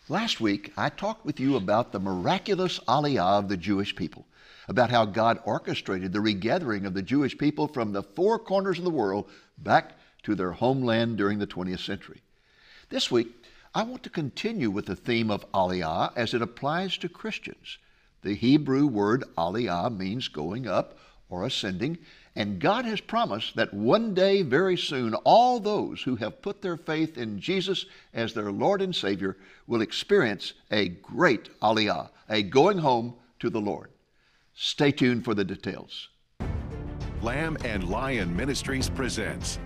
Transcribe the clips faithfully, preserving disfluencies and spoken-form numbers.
Last week, I talked with you about the miraculous Aliyah of the Jewish people, about how God orchestrated the regathering of the Jewish people from the four corners of the world back to their homeland during the twentieth century. This week, I want to continue with the theme of Aliyah as it applies to Christians. The Hebrew word Aliyah means going up or ascending, and God has promised that one day, very soon, all those who have put their faith in Jesus as their Lord and Savior will experience a great Aliyah, a going home to the Lord. Stay tuned for the details. Lamb and Lion Ministries presents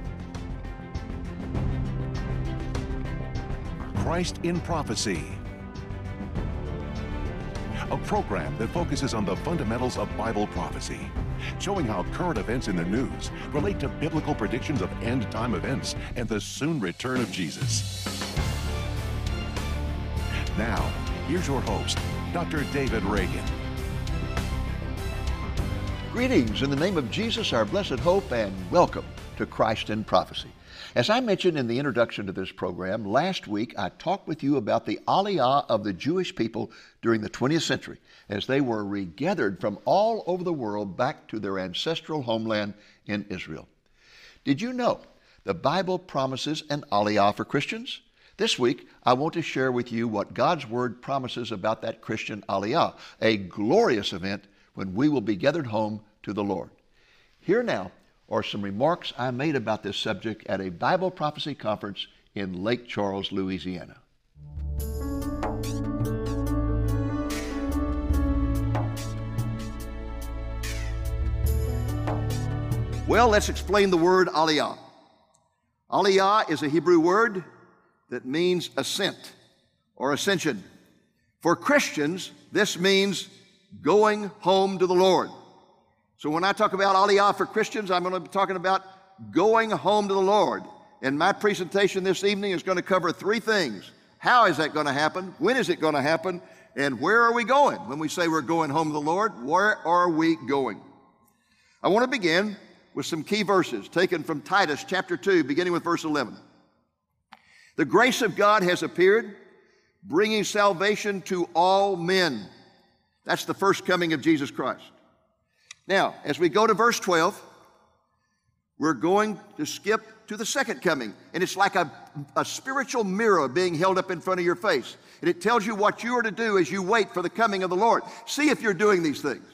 Christ in Prophecy, a program that focuses on the fundamentals of Bible prophecy, showing how current events in the news relate to biblical predictions of end-time events and the soon return of Jesus. Now, here's your host, Doctor David Reagan. Greetings in the name of Jesus, our blessed hope, and welcome to Christ in Prophecy. As I mentioned in the introduction to this program, last week I talked with you about the Aliyah of the Jewish people during the twentieth century as they were regathered from all over the world back to their ancestral homeland in Israel. Did you know the Bible promises an Aliyah for Christians? This week, I want to share with you what God's Word promises about that Christian Aliyah, a glorious event when we will be gathered home to the Lord. Here now are some remarks I made about this subject at a Bible prophecy conference in Lake Charles, Louisiana. Well, let's explain the word Aliyah. Aliyah is a Hebrew word that means ascent or ascension. For Christians, this means going home to the Lord. So when I talk about Aliyah for Christians, I'm going to be talking about going home to the Lord. And my presentation this evening is going to cover three things. How is that going to happen? When is it going to happen? And where are we going? When we say we're going home to the Lord, where are we going? I want to begin with some key verses taken from Titus chapter two, beginning with verse eleven. The grace of God has appeared, bringing salvation to all men. That's the first coming of Jesus Christ. Now, as we go to verse twelve, we're going to skip to the second coming. And it's like a, a spiritual mirror being held up in front of your face. And it tells you what you are to do as you wait for the coming of the Lord. See if you're doing these things.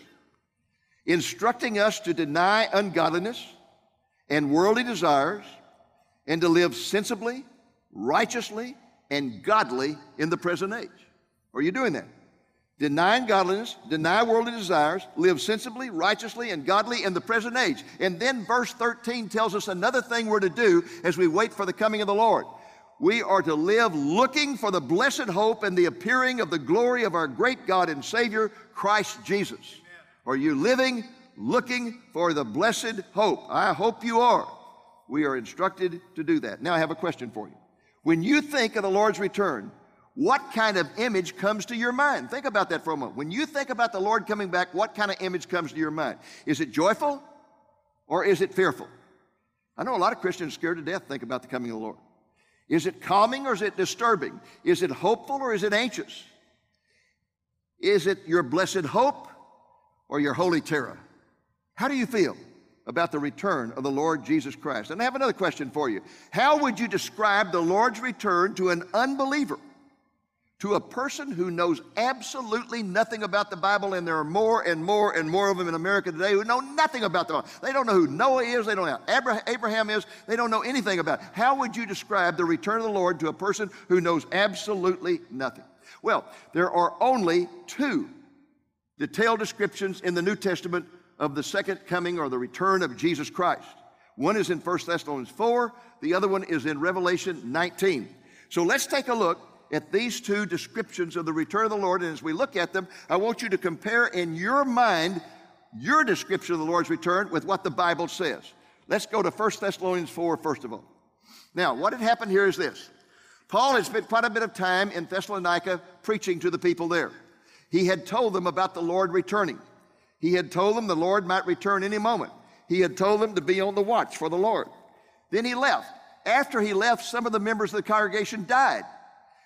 Instructing us to deny ungodliness and worldly desires and to live sensibly, righteously, and godly in the present age. Are you doing that? Deny ungodliness, deny worldly desires, live sensibly, righteously, and godly in the present age. And then verse thirteen tells us another thing we're to do as we wait for the coming of the Lord. We are to live looking for the blessed hope and the appearing of the glory of our great God and Savior, Christ Jesus. Amen. Are you living looking for the blessed hope? I hope you are. We are instructed to do that. Now I have a question for you. When you think of the Lord's return, what kind of image comes to your mind? Think about that for a moment. When you think about the Lord coming back, what kind of image comes to your mind? Is it joyful or is it fearful? I know a lot of Christians scared to death think about the coming of the Lord. Is it calming or is it disturbing? Is it hopeful or is it anxious? Is it your blessed hope or your holy terror? How do you feel about the return of the Lord Jesus Christ? And I have another question for you. How would you describe the Lord's return to an unbeliever? To a person who knows absolutely nothing about the Bible, and there are more and more and more of them in America today who know nothing about the Bible. They don't know who Noah is, they don't know who Abraham is, they don't know anything about it. How would you describe the return of the Lord to a person who knows absolutely nothing? Well, there are only two detailed descriptions in the New Testament of the second coming or the return of Jesus Christ. One is in First Thessalonians four, the other one is in Revelation nineteen. So let's take a look at these two descriptions of the return of the Lord, and as we look at them, I want you to compare in your mind your description of the Lord's return with what the Bible says. Let's go to First Thessalonians four first of all. Now, what had happened here is this. Paul had spent quite a bit of time in Thessalonica preaching to the people there. He had told them about the Lord returning. He had told them the Lord might return any moment. He had told them to be on the watch for the Lord. Then he left. After he left, some of the members of the congregation died.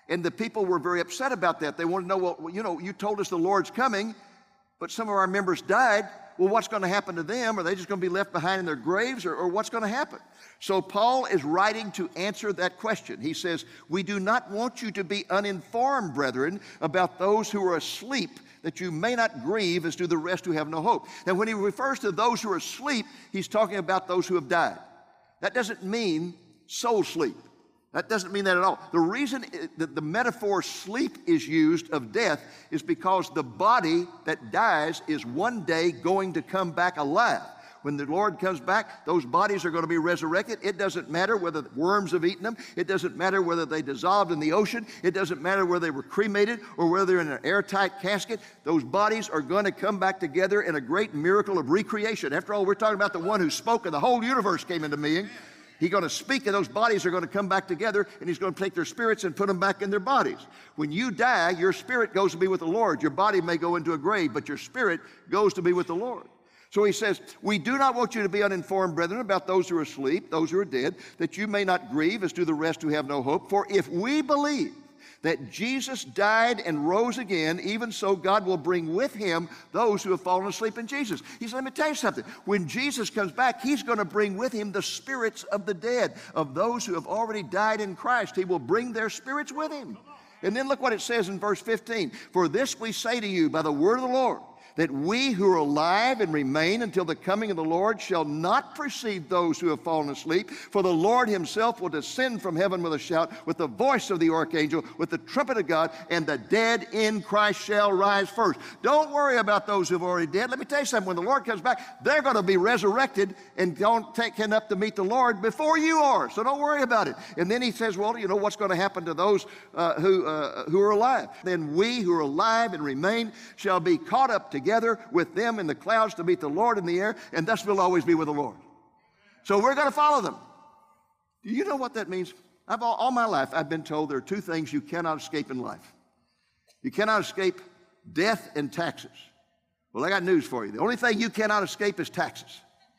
And the people were very upset about that. They wanted to know, well, you know, you told us the Lord's coming, but some of our members died. Well, what's going to happen to them? Are they just going to be left behind in their graves, or, or what's going to happen? So Paul is writing to answer that question. He says, we do not want you to be uninformed, brethren, about those who are asleep, that you may not grieve as do the rest who have no hope. Now, when he refers to those who are asleep, he's talking about those who have died. That doesn't mean soul sleep. That doesn't mean that at all. The reason that the metaphor sleep is used of death is because the body that dies is one day going to come back alive. When the Lord comes back, those bodies are going to be resurrected. It doesn't matter whether worms have eaten them. It doesn't matter whether they dissolved in the ocean. It doesn't matter whether they were cremated or whether they're in an airtight casket. Those bodies are going to come back together in a great miracle of recreation. After all, we're talking about the one who spoke and the whole universe came into being. He's going to speak, and those bodies are going to come back together, and he's going to take their spirits and put them back in their bodies. When you die, your spirit goes to be with the Lord. Your body may go into a grave, but your spirit goes to be with the Lord. So he says, we do not want you to be uninformed, brethren, about those who are asleep, those who are dead, that you may not grieve as do the rest who have no hope. For if we believe that Jesus died and rose again, even so God will bring with him those who have fallen asleep in Jesus. He said, let me tell you something. When Jesus comes back, he's going to bring with him the spirits of the dead, of those who have already died in Christ. He will bring their spirits with him. And then look what it says in verse fifteen. For this we say to you by the word of the Lord, that we who are alive and remain until the coming of the Lord shall not precede those who have fallen asleep. For the Lord himself will descend from heaven with a shout, with the voice of the archangel, with the trumpet of God, and the dead in Christ shall rise first. Don't worry about those who have already dead. Let me tell you something. When the Lord comes back, they're going to be resurrected and don't take him up to meet the Lord before you are. So don't worry about it. And then he says, well, you know what's going to happen to those uh, who, uh, who are alive. Then we who are alive and remain shall be caught up together together with them in the clouds to meet the Lord in the air, and thus we'll always be with the Lord. So we're going to follow them. Do you know what that means? I've all, all my life, I've been told there are two things you cannot escape in life. You cannot escape death and taxes. Well, I got news for you. The only thing you cannot escape is taxes.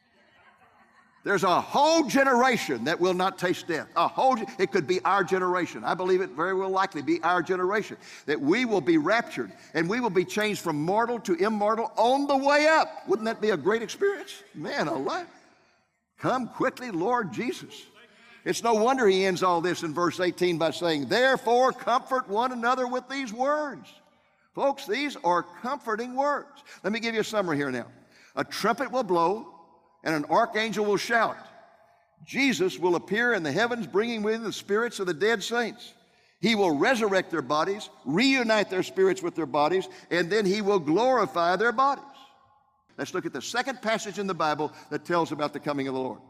There's a whole generation that will not taste death. A whole, it could be our generation. I believe it very well likely be our generation. That we will be raptured and we will be changed from mortal to immortal on the way up. Wouldn't that be a great experience? Man alive. Come quickly, Lord Jesus. It's no wonder he ends all this in verse eighteen by saying, therefore comfort one another with these words. Folks, these are comforting words. Let me give you a summary here now. A trumpet will blow, and an archangel will shout. Jesus will appear in the heavens, bringing with him the spirits of the dead saints. He will resurrect their bodies, reunite their spirits with their bodies, and then he will glorify their bodies. Let's look at the second passage in the Bible that tells about the coming of the Lord.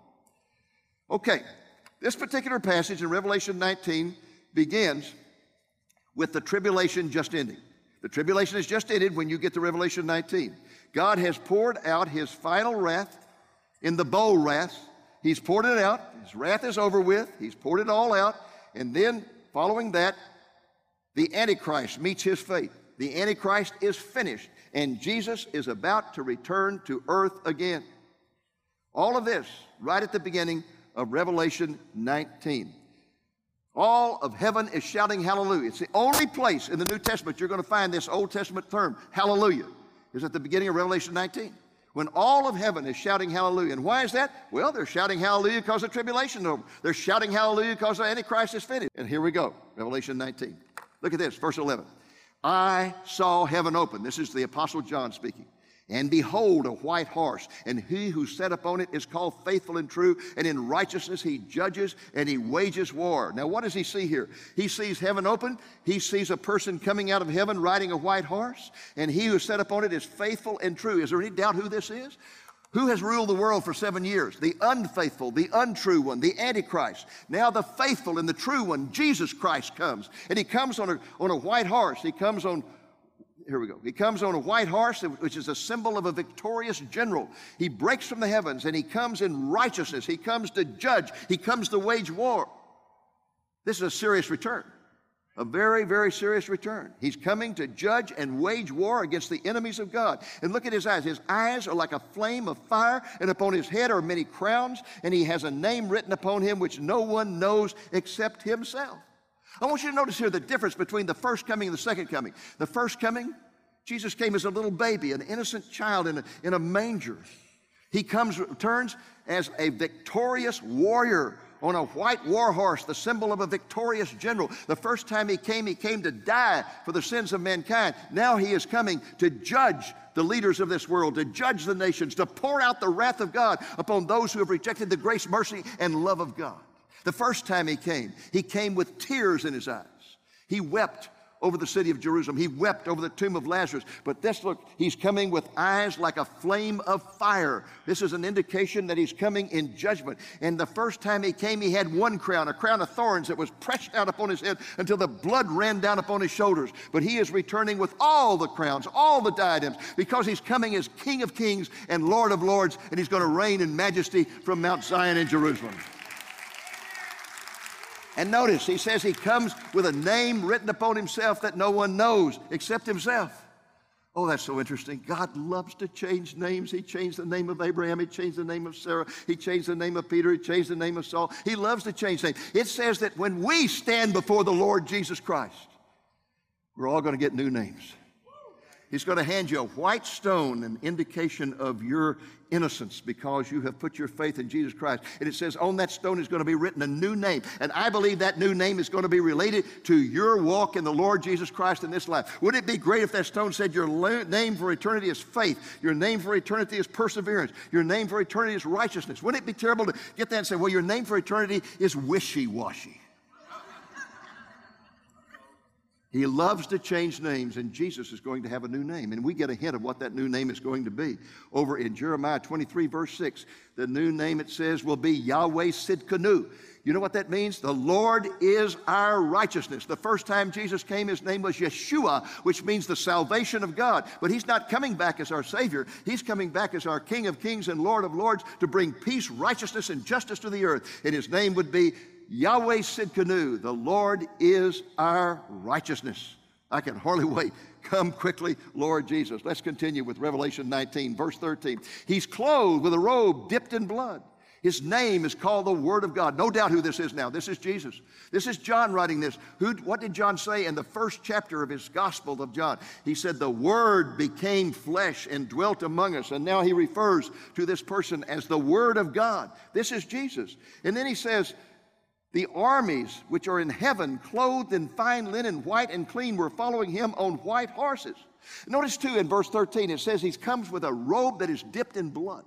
Okay, this particular passage in Revelation nineteen begins with the tribulation just ending. The tribulation has just ended when you get to Revelation nineteen. God has poured out his final wrath in the bowl wrath. He's poured it out. His wrath is over with. He's poured it all out. And then following that, the Antichrist meets his fate. The Antichrist is finished, and Jesus is about to return to earth again. All of this right at the beginning of Revelation nineteen. All of heaven is shouting hallelujah. It's the only place in the New Testament you're going to find this Old Testament term, hallelujah, is at the beginning of Revelation nineteen. When all of heaven is shouting hallelujah. And why is that? Well, they're shouting hallelujah because the tribulation is over. They're shouting hallelujah because the Antichrist is finished. And here we go, Revelation nineteen. Look at this, verse eleven. I saw heaven open. This is the Apostle John speaking. And behold, a white horse, and he who sat upon it is called Faithful and True, and in righteousness he judges and he wages war. Now, what does he see here? He sees heaven open. He sees a person coming out of heaven riding a white horse, and he who sat upon it is faithful and true. Is there any doubt who this is? Who has ruled the world for seven years? The unfaithful, the untrue one, the Antichrist. Now the faithful and the true one, Jesus Christ, comes. And he comes on a, on a white horse. He comes on Here we go. He comes on a white horse, which is a symbol of a victorious general. He breaks from the heavens, and he comes in righteousness. He comes to judge. He comes to wage war. This is a serious return, a very, very serious return. He's coming to judge and wage war against the enemies of God. And look at his eyes. His eyes are like a flame of fire, and upon his head are many crowns, and he has a name written upon him which no one knows except himself. I want you to notice here the difference between the first coming and the second coming. The first coming, Jesus came as a little baby, an innocent child in a, in a manger. He comes, returns as a victorious warrior on a white war horse, the symbol of a victorious general. The first time he came, he came to die for the sins of mankind. Now he is coming to judge the leaders of this world, to judge the nations, to pour out the wrath of God upon those who have rejected the grace, mercy, and love of God. The first time he came, he came with tears in his eyes. He wept over the city of Jerusalem. He wept over the tomb of Lazarus. But this, look, he's coming with eyes like a flame of fire. This is an indication that he's coming in judgment. And the first time he came, he had one crown, a crown of thorns that was pressed out upon his head until the blood ran down upon his shoulders. But he is returning with all the crowns, all the diadems, because he's coming as King of Kings and Lord of Lords, and he's going to reign in majesty from Mount Zion in Jerusalem. And notice, he says he comes with a name written upon himself that no one knows except himself. Oh, that's so interesting. God loves to change names. He changed the name of Abraham. He changed the name of Sarah. He changed the name of Peter. He changed the name of Saul. He loves to change names. It says that when we stand before the Lord Jesus Christ, we're all going to get new names. He's going to hand you a white stone, an indication of your innocence because you have put your faith in Jesus Christ. And it says on that stone is going to be written a new name. And I believe that new name is going to be related to your walk in the Lord Jesus Christ in this life. Wouldn't it be great if that stone said your name for eternity is faith, your name for eternity is perseverance, your name for eternity is righteousness? Wouldn't it be terrible to get that and say, well, your name for eternity is wishy-washy? He loves to change names, and Jesus is going to have a new name. And we get a hint of what that new name is going to be. Over in Jeremiah twenty-three, verse six, the new name, it says, will be Yahweh Sidkenu. You know what that means? The Lord is our righteousness. The first time Jesus came, his name was Yeshua, which means the salvation of God. But he's not coming back as our Savior. He's coming back as our King of Kings and Lord of Lords to bring peace, righteousness, and justice to the earth. And his name would be Yahweh Sidkenu, the Lord is our righteousness. I can hardly wait. Come quickly, Lord Jesus. Let's continue with Revelation nineteen, verse thirteen. He's clothed with a robe dipped in blood. His name is called the Word of God. No doubt who this is now. This is Jesus. This is John writing this. Who, what did John say in the first chapter of his Gospel of John? He said, the Word became flesh and dwelt among us. And now he refers to this person as the Word of God. This is Jesus. And then he says, the armies which are in heaven, clothed in fine linen, white and clean, were following him on white horses. Notice too in verse thirteen, it says he comes with a robe that is dipped in blood.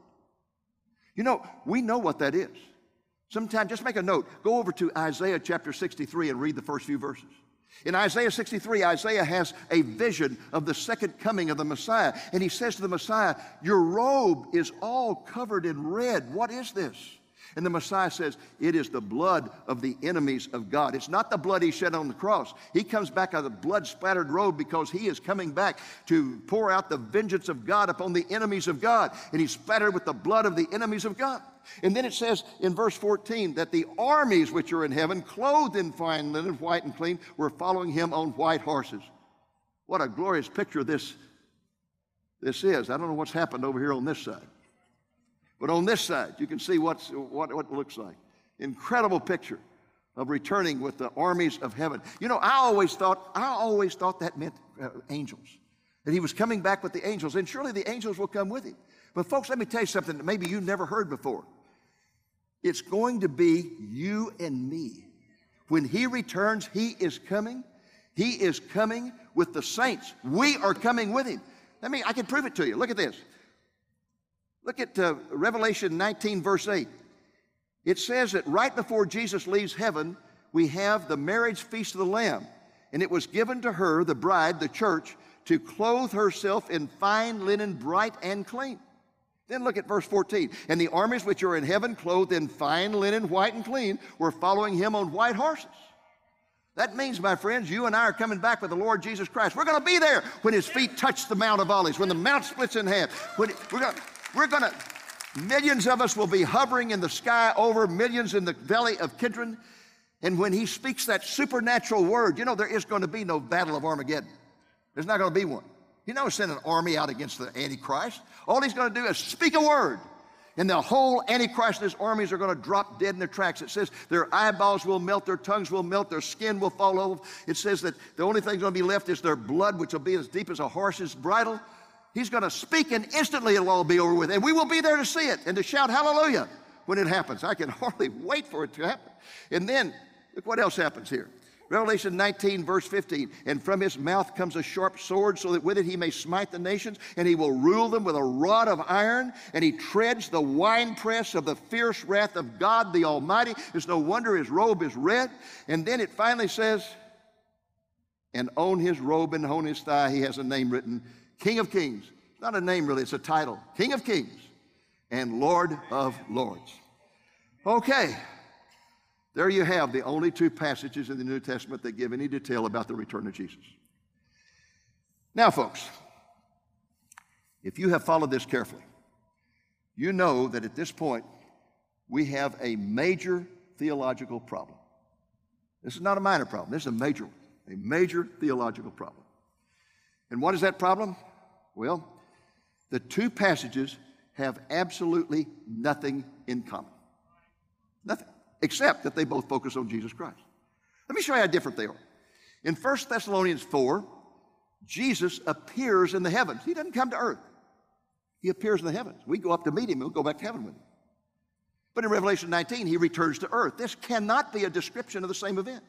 You know, we know what that is. Sometime, just make a note. Go over to Isaiah chapter sixty-three and read the first few verses. In Isaiah sixty-three, Isaiah has a vision of the second coming of the Messiah. And he says to the Messiah, your robe is all covered in red. What is this? And the Messiah says, it is the blood of the enemies of God. It's not the blood he shed on the cross. He comes back out of the blood-splattered robe because he is coming back to pour out the vengeance of God upon the enemies of God. And he's splattered with the blood of the enemies of God. And then it says in verse fourteen that the armies which are in heaven, clothed in fine linen, white and clean, were following him on white horses. What a glorious picture this, this is. I don't know what's happened over here on this side. But on this side, you can see what's, what, what it looks like. Incredible picture of returning with the armies of heaven. You know, I always thought, I always thought that meant uh, angels, that he was coming back with the angels, and surely the angels will come with him. But folks, let me tell you something that maybe you've never heard before. It's going to be you and me. When he returns, he is coming. He is coming with the saints. We are coming with him. Let me, I can prove it to you. Look at this. Look at uh, Revelation nineteen, verse eight. It says that right before Jesus leaves heaven, we have the marriage feast of the Lamb. And it was given to her, the bride, the church, to clothe herself in fine linen, bright and clean. Then look at verse fourteen. And the armies which are in heaven, clothed in fine linen, white and clean, were following him on white horses. That means, my friends, you and I are coming back with the Lord Jesus Christ. We're going to be there when his feet touch the Mount of Olives, when the mount splits in half. When it, we're going We're going to, millions of us will be hovering in the sky over, millions in the valley of Kidron. And when he speaks that supernatural word, you know, there is going to be no battle of Armageddon. There's not going to be one. He's not going to send an army out against the Antichrist. All he's going to do is speak a word. And the whole Antichrist and his armies are going to drop dead in their tracks. It says their eyeballs will melt, their tongues will melt, their skin will fall off. It says that the only thing going to be left is their blood, which will be as deep as a horse's bridle. He's going to speak, and instantly it'll all be over with. And we will be there to see it and to shout hallelujah when it happens. I can hardly wait for it to happen. And then, look what else happens here. Revelation nineteen, verse fifteen, and from his mouth comes a sharp sword, so that with it he may smite the nations, and he will rule them with a rod of iron, and he treads the winepress of the fierce wrath of God the Almighty. It's no wonder his robe is red. And then it finally says, and on his robe and on his thigh he has a name written, King of Kings. It's not a name really, it's a title. King of Kings and Lord of Lords. Okay. There you have the only two passages in the New Testament that give any detail about the return of Jesus. Now, folks, if you have followed this carefully, you know that at this point we have a major theological problem. This is not a minor problem. This is a major one, a major theological problem. And what is that problem? Well, the two passages have absolutely nothing in common. Nothing. Except that they both focus on Jesus Christ. Let me show you how different they are. In First Thessalonians four, Jesus appears in the heavens. He doesn't come to earth. He appears in the heavens. We go up to meet him and we'll go back to heaven with him. But in Revelation nineteen, he returns to earth. This cannot be a description of the same event.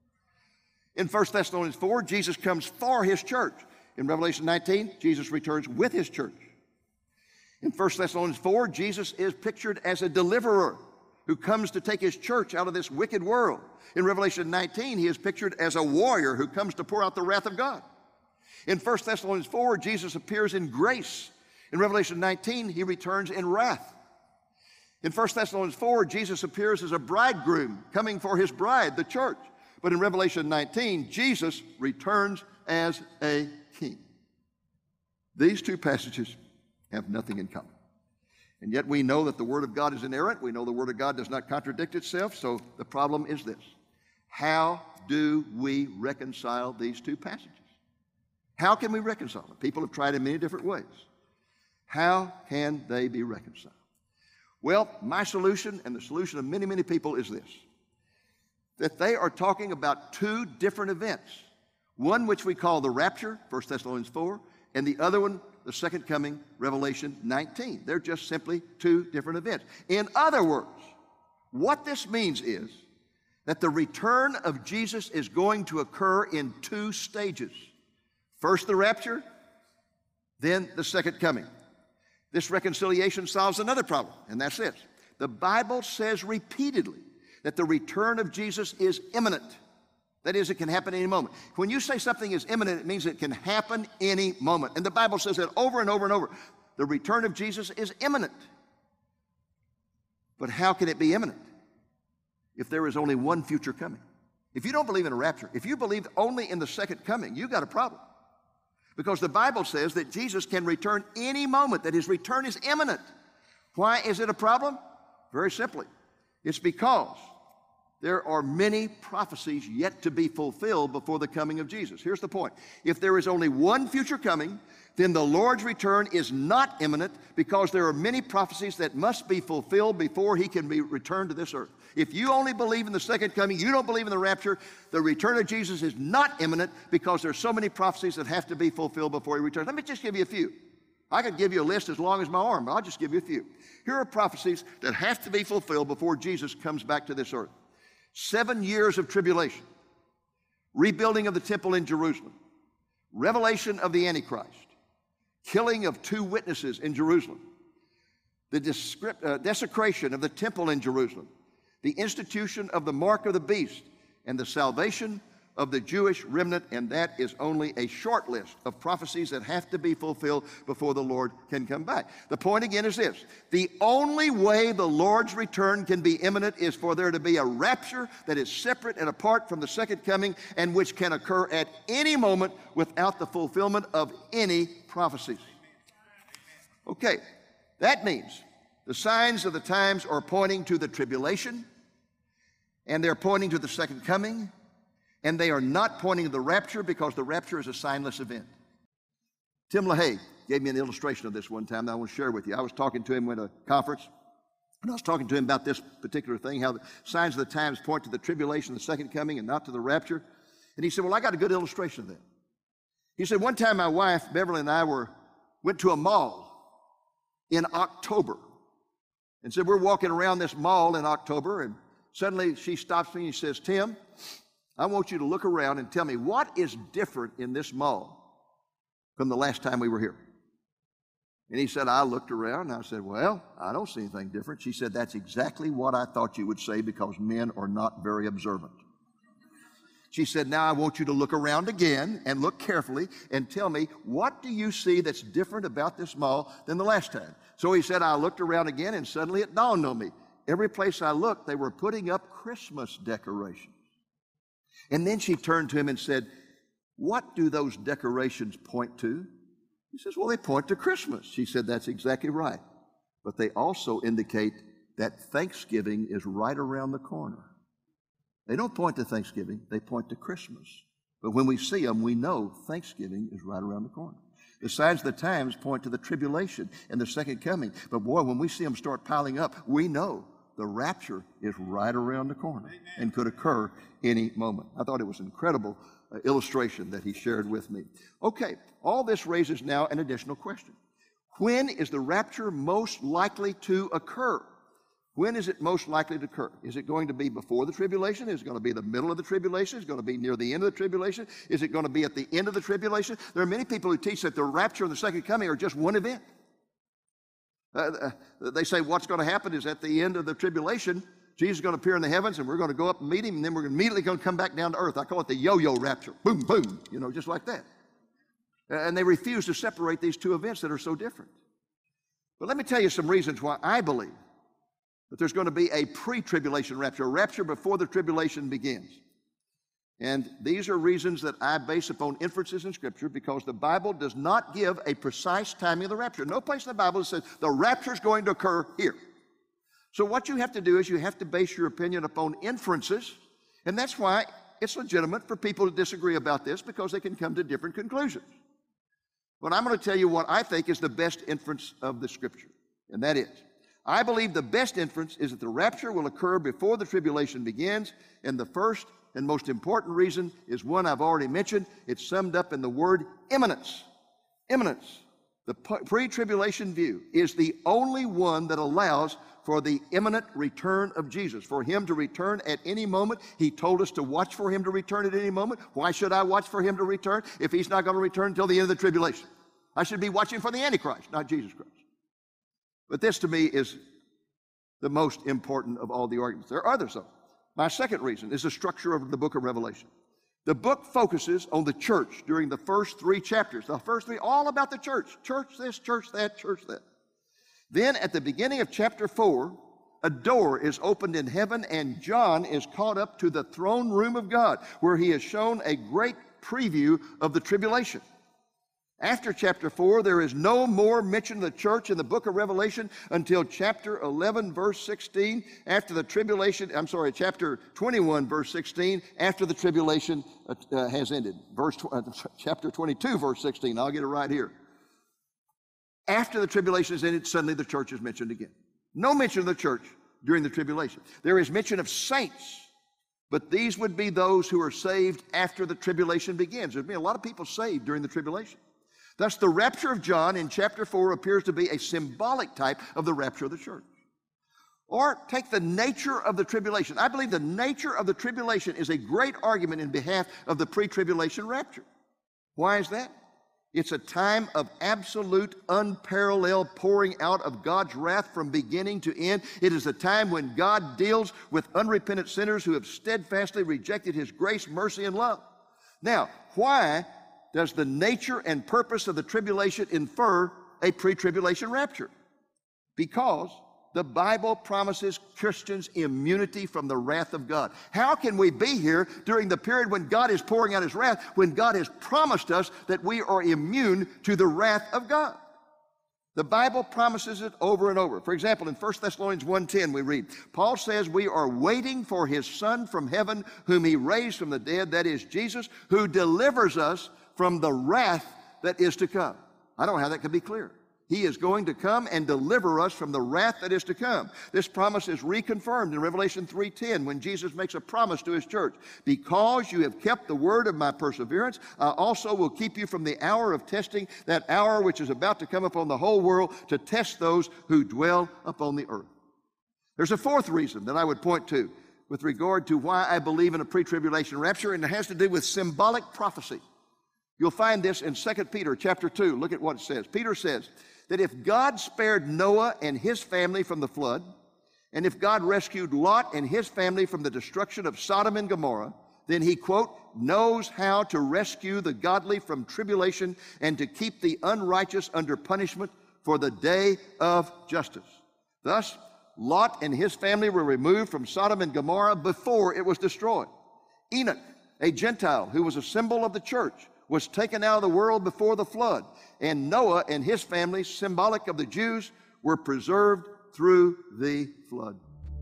In First Thessalonians four, Jesus comes for his church. In Revelation nineteen, Jesus returns with his church. In First Thessalonians four, Jesus is pictured as a deliverer who comes to take his church out of this wicked world. In Revelation nineteen, he is pictured as a warrior who comes to pour out the wrath of God. In First Thessalonians four, Jesus appears in grace. In Revelation nineteen, he returns in wrath. In First Thessalonians four, Jesus appears as a bridegroom coming for his bride, the church. But in Revelation nineteen, Jesus returns as a king. These two passages have nothing in common. And yet we know that the Word of God is inerrant. We know the Word of God does not contradict itself. So the problem is this. How do we reconcile these two passages? How can we reconcile them? People have tried in many different ways. How can they be reconciled? Well, my solution and the solution of many, many people is this. That they are talking about two different events. One which we call the rapture, First Thessalonians four, and the other one, the second coming, Revelation nineteen. They're just simply two different events. In other words, what this means is that the return of Jesus is going to occur in two stages. First the rapture, then the second coming. This reconciliation solves another problem, and that's this. The Bible says repeatedly that the return of Jesus is imminent. That is, it can happen any moment. When you say something is imminent, it means it can happen any moment. And the Bible says that over and over and over. The return of Jesus is imminent. But how can it be imminent if there is only one future coming? If you don't believe in a rapture, if you believe only in the second coming, you've got a problem. Because the Bible says that Jesus can return any moment, that his return is imminent. Why is it a problem? Very simply. It's because there are many prophecies yet to be fulfilled before the coming of Jesus. Here's the point. If there is only one future coming, then the Lord's return is not imminent because there are many prophecies that must be fulfilled before he can be returned to this earth. If you only believe in the second coming, you don't believe in the rapture, the return of Jesus is not imminent because there are so many prophecies that have to be fulfilled before he returns. Let me just give you a few. I could give you a list as long as my arm, but I'll just give you a few. Here are prophecies that have to be fulfilled before Jesus comes back to this earth. Seven years of tribulation, rebuilding of the temple in Jerusalem, revelation of the Antichrist, killing of two witnesses in Jerusalem, the descript, uh, desecration of the temple in Jerusalem, the institution of the mark of the beast, and the salvation of the Jewish remnant, and that is only a short list of prophecies that have to be fulfilled before the Lord can come back. The point again is this. The only way the Lord's return can be imminent is for there to be a rapture that is separate and apart from the second coming and which can occur at any moment without the fulfillment of any prophecies. Okay, that means the signs of the times are pointing to the tribulation, and they're pointing to the second coming, and they are not pointing to the rapture because the rapture is a signless event. Tim LaHaye gave me an illustration of this one time that I want to share with you. I was talking to him at a conference, And I was talking to him about this particular thing, how the signs of the times point to the tribulation, the second coming, and not to the rapture. And he said, well, I got a good illustration of that. He said, one time my wife, Beverly, and I were went to a mall in October. And said, we're walking around this mall in October, and suddenly she stops me and she says, Tim, I want you to look around and tell me what is different in this mall from the last time we were here. And he said, I looked around and I said, well, I don't see anything different. She said, that's exactly what I thought you would say because men are not very observant. She said, now I want you to look around again and look carefully and tell me, what do you see that's different about this mall than the last time? So he said, I looked around again and suddenly it dawned on me. Every place I looked, they were putting up Christmas decorations. And then she turned to him and said, what do those decorations point to? He says, well, they point to Christmas. She said, that's exactly right. But they also indicate that Thanksgiving is right around the corner. They don't point to Thanksgiving, they point to Christmas. But when we see them, we know Thanksgiving is right around the corner. The signs of the times point to the tribulation and the second coming. But boy, when we see them start piling up, we know the rapture is right around the corner. Amen. And could occur any moment. I thought it was an incredible uh, illustration that he shared with me. Okay, all this raises now an additional question. When is the rapture most likely to occur? When is it most likely to occur? Is it going to be before the tribulation? Is it going to be the middle of the tribulation? Is it going to be near the end of the tribulation? Is it going to be at the end of the tribulation? There are many people who teach that the rapture and the second coming are just one event. Uh, uh, they say what's going to happen is at the end of the tribulation, Jesus is going to appear in the heavens and we're going to go up and meet him and then we're immediately going to come back down to earth. I call it the yo-yo rapture. Boom, boom, you know, just like that. Uh, and they refuse to separate these two events that are so different. But let me tell you some reasons why I believe that there's going to be a pre-tribulation rapture, a rapture before the tribulation begins. And these are reasons that I base upon inferences in Scripture because the Bible does not give a precise timing of the rapture. No place in the Bible says the rapture is going to occur here. So what you have to do is you have to base your opinion upon inferences, and that's why it's legitimate for people to disagree about this because they can come to different conclusions. But I'm going to tell you what I think is the best inference of the Scripture, and that is, I believe the best inference is that the rapture will occur before the tribulation begins, and the first and most important reason is one I've already mentioned. It's summed up in the word imminence. Imminence. The pre-tribulation view is the only one that allows for the imminent return of Jesus, for him to return at any moment. He told us to watch for him to return at any moment. Why should I watch for him to return if he's not going to return until the end of the tribulation? I should be watching for the Antichrist, not Jesus Christ. But this to me is the most important of all the arguments. There are others though. My second reason is the structure of the book of Revelation. The book focuses on the church during the first three chapters. The first three, all about the church. Church this, church that, church that. Then at the beginning of chapter four, a door is opened in heaven and John is caught up to the throne room of God where he is shown a great preview of the tribulation. After chapter four, there is no more mention of the church in the book of Revelation until chapter eleven, verse sixteen, after the tribulation, I'm sorry, chapter twenty-one, verse sixteen, after the tribulation uh, has ended. Verse uh, chapter twenty-two, verse sixteen, I'll get it right here. After the tribulation is ended, suddenly the church is mentioned again. No mention of the church during the tribulation. There is mention of saints, but these would be those who are saved after the tribulation begins. There's been a lot of people saved during the tribulation. Thus, the rapture of John in chapter four appears to be a symbolic type of the rapture of the church. Or take the nature of the tribulation. I believe the nature of the tribulation is a great argument in behalf of the pre-tribulation rapture. Why is that? It's a time of absolute, unparalleled pouring out of God's wrath from beginning to end. It is a time when God deals with unrepentant sinners who have steadfastly rejected his grace, mercy, and love. Now, why does the nature and purpose of the tribulation infer a pre-tribulation rapture? Because the Bible promises Christians immunity from the wrath of God. How can we be here during the period when God is pouring out his wrath, when God has promised us that we are immune to the wrath of God? The Bible promises it over and over. For example, in First Thessalonians one ten we read, Paul says we are waiting for his Son from heaven, whom he raised from the dead, that is Jesus, who delivers us from the wrath that is to come. I don't know how that could be clear. He is going to come and deliver us from the wrath that is to come. This promise is reconfirmed in Revelation three ten when Jesus makes a promise to his church. Because you have kept the word of my perseverance, I also will keep you from the hour of testing, that hour which is about to come upon the whole world to test those who dwell upon the earth. There's a fourth reason that I would point to with regard to why I believe in a pre-tribulation rapture, and it has to do with symbolic prophecy. You'll find this in Second Peter chapter two. Look at what it says. Peter says that if God spared Noah and his family from the flood, and if God rescued Lot and his family from the destruction of Sodom and Gomorrah, then he, quote, knows how to rescue the godly from tribulation and to keep the unrighteous under punishment for the day of justice. Thus, Lot and his family were removed from Sodom and Gomorrah before it was destroyed. Enoch, a Gentile who was a symbol of the church, was taken out of the world before the flood, and Noah and his family, symbolic of the Jews, were preserved through the flood.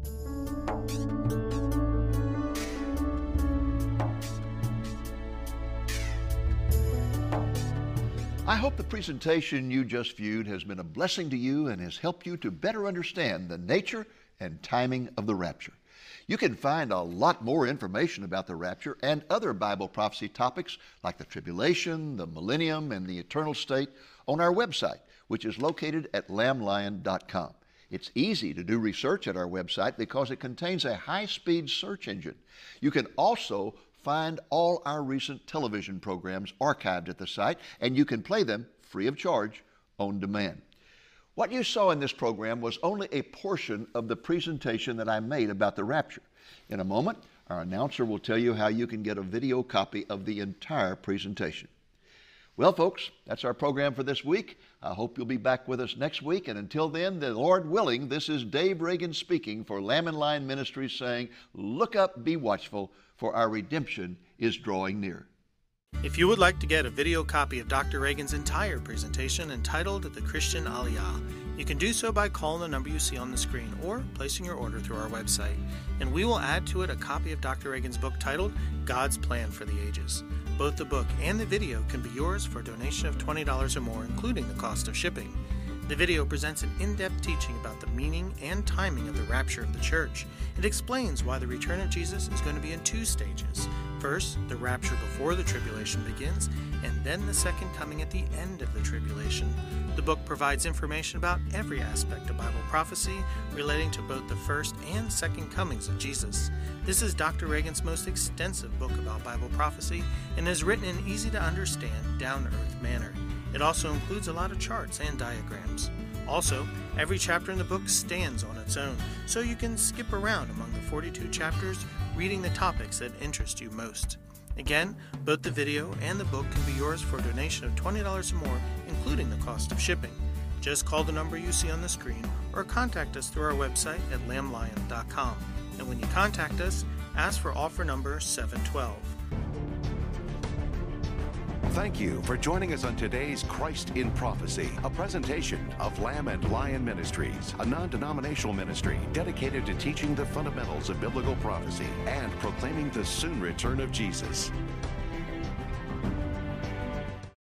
I hope the presentation you just viewed has been a blessing to you and has helped you to better understand the nature and timing of the rapture. You can find a lot more information about the rapture and other Bible prophecy topics like the tribulation, the millennium, and the eternal state on our website, which is located at lamb lion dot com. It's easy to do research at our website because it contains a high-speed search engine. You can also find all our recent television programs archived at the site, and you can play them free of charge on demand. What you saw in this program was only a portion of the presentation that I made about the rapture. In a moment, our announcer will tell you how you can get a video copy of the entire presentation. Well, folks, that's our program for this week. I hope you'll be back with us next week. And until then, the Lord willing, this is Dave Reagan speaking for Lamb and Lion Ministries saying, look up, be watchful, for our redemption is drawing near. If you would like to get a video copy of Doctor Reagan's entire presentation entitled The Christian Aliyah, you can do so by calling the number you see on the screen or placing your order through our website, and we will add to it a copy of Doctor Reagan's book titled God's Plan for the Ages. Both the book and the video can be yours for a donation of twenty dollars or more, including the cost of shipping. The video presents an in-depth teaching about the meaning and timing of the rapture of the church. It explains why the return of Jesus is going to be in two stages. First, the rapture before the tribulation begins, and then the second coming at the end of the tribulation. The book provides information about every aspect of Bible prophecy relating to both the first and second comings of Jesus. This is Doctor Reagan's most extensive book about Bible prophecy and is written in easy-to-understand, down-to-earth manner. It also includes a lot of charts and diagrams. Also, every chapter in the book stands on its own, so you can skip around among the forty-two chapters, reading the topics that interest you most. Again, both the video and the book can be yours for a donation of twenty dollars or more, including the cost of shipping. Just call the number you see on the screen or contact us through our website at lamb lion dot com. And when you contact us, ask for offer number seven twelve. Thank you for joining us on today's Christ in Prophecy, a presentation of Lamb and Lion Ministries, a non-denominational ministry dedicated to teaching the fundamentals of biblical prophecy and proclaiming the soon return of Jesus.